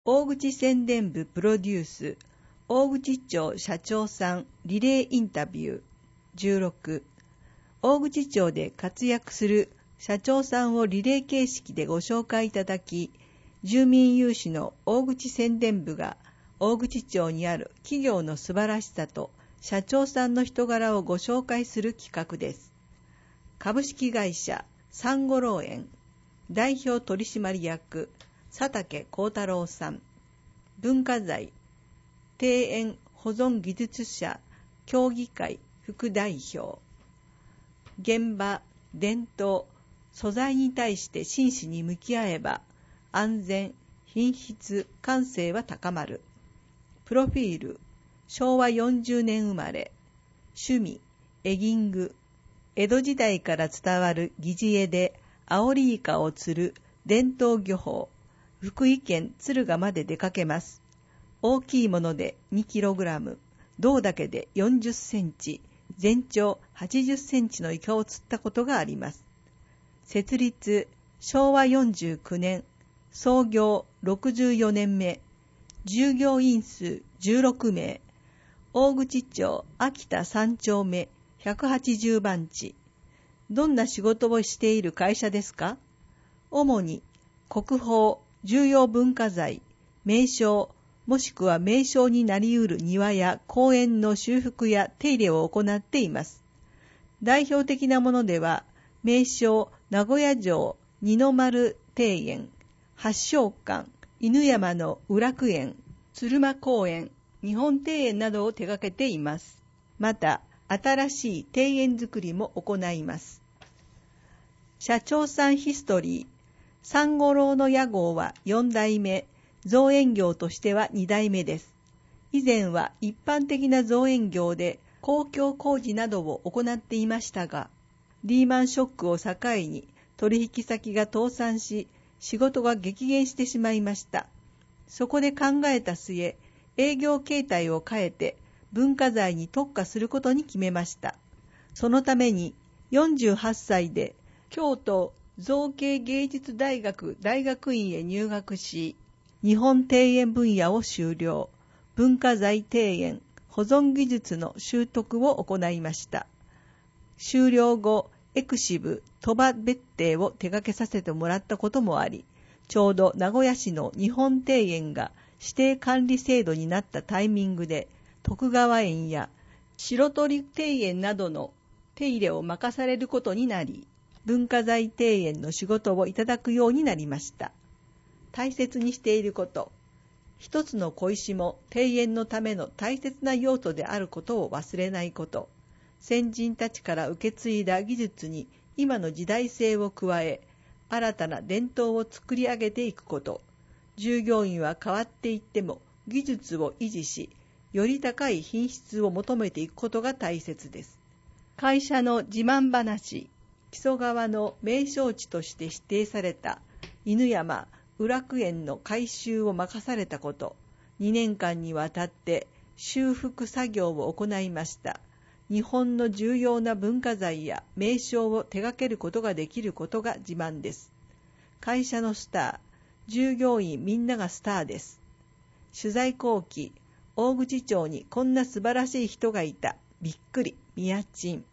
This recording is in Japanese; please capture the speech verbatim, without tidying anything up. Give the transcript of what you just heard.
大口宣伝部プロデュース、大口町社長さんリレーインタビュー。じゅうろく、大口町で活躍する社長さんをリレー形式でご紹介いただき、住民有志の大口宣伝部が大口町にある企業の素晴らしさと社長さんの人柄をご紹介する企画です。株式会社サンゴロウ園代表取締役佐竹幸太郎さん、文化財庭園保存技術者協議会副代表。現場、伝統、素材に対して真摯に向き合えば安全、品質、感性は高まる。プロフィール、しょうわよんじゅうねん生まれ、趣味、エギング、江戸時代から伝わる疑似絵でアオリイカを釣る伝統漁法、福井県敦賀まで出かけます。大きいものでにキログラム、胴だけでよんじゅっセンチ、全長はちじゅっセンチのイカを釣ったことがあります。設立、しょうわよんじゅうきゅうねん、創業ろくじゅうよねんめ、従業員数じゅうろくめい、大口町秋田さん丁目ひゃくはちじゅうばん地。どんな仕事をしている会社ですか？主に国宝、重要文化財、名勝、もしくは名勝になりうる庭や公園の修復や手入れを行っています。代表的なものでは、名勝名古屋城二の丸庭園、八正館、犬山の宇楽園、鶴間公園、日本庭園などを手掛けています。また、新しい庭園作りも行います。社長さんヒストリー、三五郎の屋号はよん代目、造園業としてはに代目です。以前は一般的な造園業で公共工事などを行っていましたが、リーマンショックを境に取引先が倒産し、仕事が激減してしまいました。そこで考えた末、営業形態を変えて文化財に特化することに決めました。そのためによんじゅうはっさいで京都造形芸術大学大学院へ入学し、日本庭園分野を修了、文化財庭園保存技術の習得を行いました。修了後、エクシブ鳥羽別邸を手掛けさせてもらったこともあり、ちょうど名古屋市の日本庭園が指定管理制度になったタイミングで、徳川園や白鳥庭園などの手入れを任されることになり、文化財庭園の仕事をいただくようになりました。大切にしていること。一つの小石も庭園のための大切な要素であることを忘れないこと。先人たちから受け継いだ技術に今の時代性を加え、新たな伝統を作り上げていくこと。従業員は変わっていっても技術を維持し、より高い品質を求めていくことが大切です。会社の自慢話。木曽川の名勝地として指定された犬山宇楽園の改修を任されたこと、にねんかんにわたって修復作業を行いました。日本の重要な文化財や名勝を手掛けることができることが自慢です。会社のスター、従業員みんながスターです。取材後期、大口町にこんな素晴らしい人がいた。びっくり、みやちん。